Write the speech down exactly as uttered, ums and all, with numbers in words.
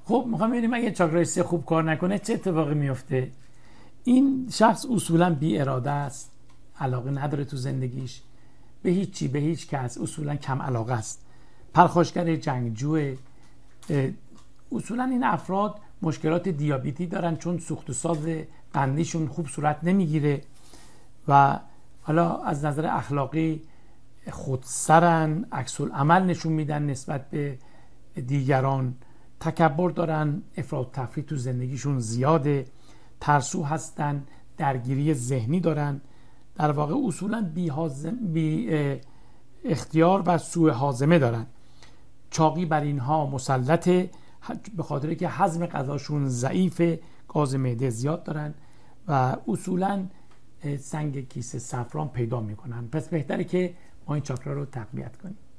خب میخوام ببینیم اگه چاکرای سه خوب کار نکنه چه اتفاقی میفته. این شخص اصولا بی اراده است، علاقه نداره تو زندگیش به هیچی، به هیچ کس، اصولا کم علاقه است، پرخاشگر، جنگجوه. اصولا این افراد مشکلات دیابتی دارن چون سوخت و ساز قندیشون خوب صورت نمیگیره و حالا از نظر اخلاقی خودسرن، عکس العمل نشون میدن نسبت به دیگران، تکبر دارن، افراط تفریط تو زندگیشون زیاده، ترسو هستن، درگیری ذهنی دارن، در واقع اصولا بی, حازم، بی اختیار و سوء هاضمه دارن. چاقی بر اینها مسلطه به خاطر که هضم غذاشون ضعیفه، گاز معده زیاد دارن و اصولا سنگ کیسه صفران پیدا میکنن. پس بهتره که ما این چاکرا رو تقویت کنیم.